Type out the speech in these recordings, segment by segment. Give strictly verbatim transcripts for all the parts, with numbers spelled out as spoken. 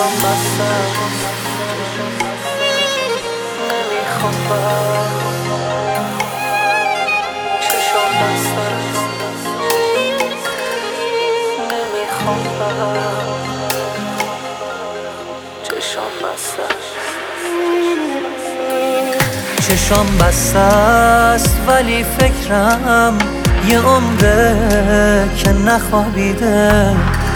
چشام بسته است، نمیخوابم. چشام بسته است، نمیخوابم. چشام بسته است. چشام بسته است ولی فکرم یه عمره که نخوابیده.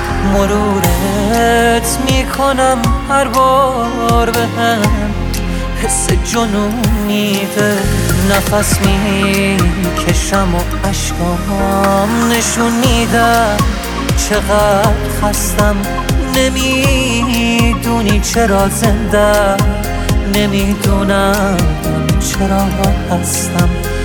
مرورت میکنم هر بار بهم حس جنون میده. نفس میکشم و اشکام نشون میدم چقدر خستم. نمیدونی چرا زنده، نمیدونم چرا هستم،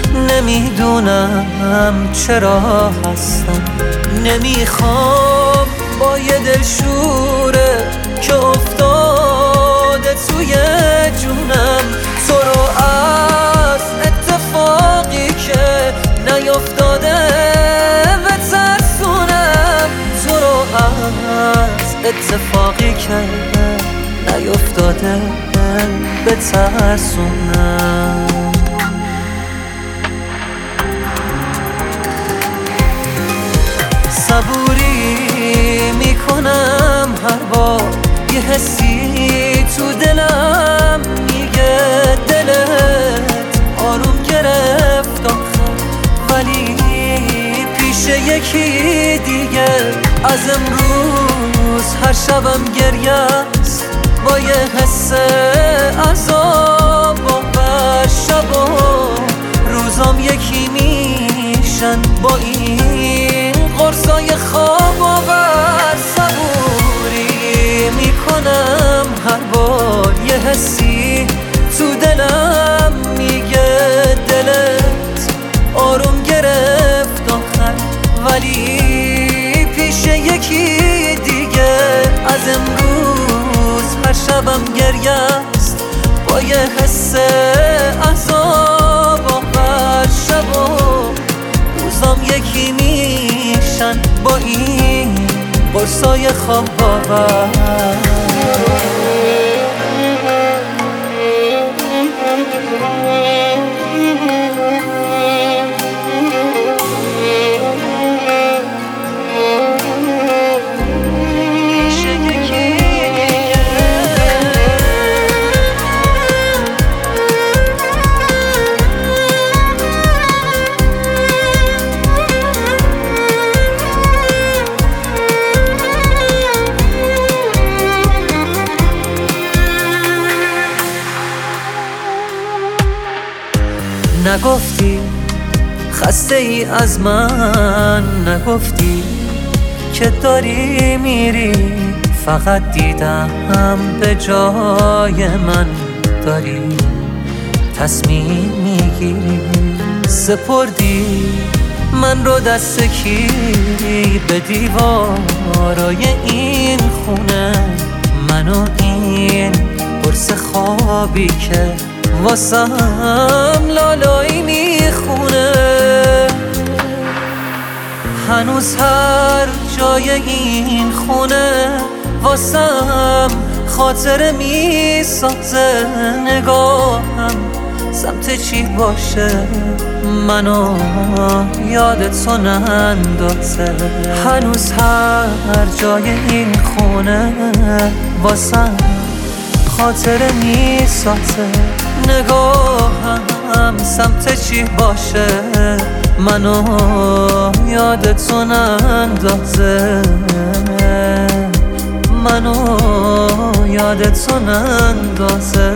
نمیدونم چرا هستم. نمیخوام با یه دلشوره که افتاده توی جونم تو رو از اتفاقی که نیفتاده بترسونم. تو رو از اتفاقی که نیفتاده بترسونم. صبوری میکنم هر بار یه حسی تو دلم میگه دلت آروم گرفت آخر، ولی پیش یکی دیگه. از امروز هر شبم گریه است با یه حس عذاب و شب و روزام یکی میشن با این قرصای خواب آور. صبوری میکنم هر بار یه حسی تو دلم میگه دلت آروم گرفت آخر، ولی پیش یکی دیگه. از امروز هر شبم گریه است با یه حس عذاب آخر، شب و روزام یکی میشن با این قرصای خواب آور. نگفتی خسته ای از من، نگفتی که داری میری. فقط دیدم به جای من داری تصمیم میگیری. سپردی من رو دست کی به دیوارای این خونه، منو این قرص خوابی که واسم لالایی میخونه. هنوز هر جای این خونه واسم خاطره میسازه. نگاهم سمت چی باشه منو یاد تو نندازه. هنوز هر جای این خونه واسم خاطره میسازه. نگاهم سمت چی باشه منو یاد تو نندازه، منو یاد تو نندازه.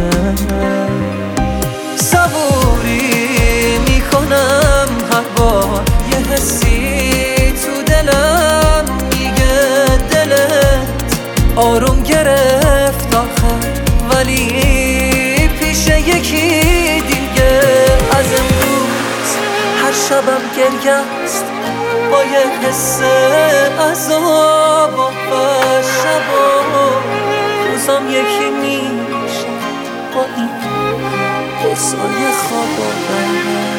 صبوری میکنم هر بار یه حسی تو دلم میگه دلت آروم گرفت آخر، ولی پیش یکی دیگه. از امروز هر شبم گریه است با یه حس عذاب و شب و روزام یکی میشه با این قرصای خواب آور.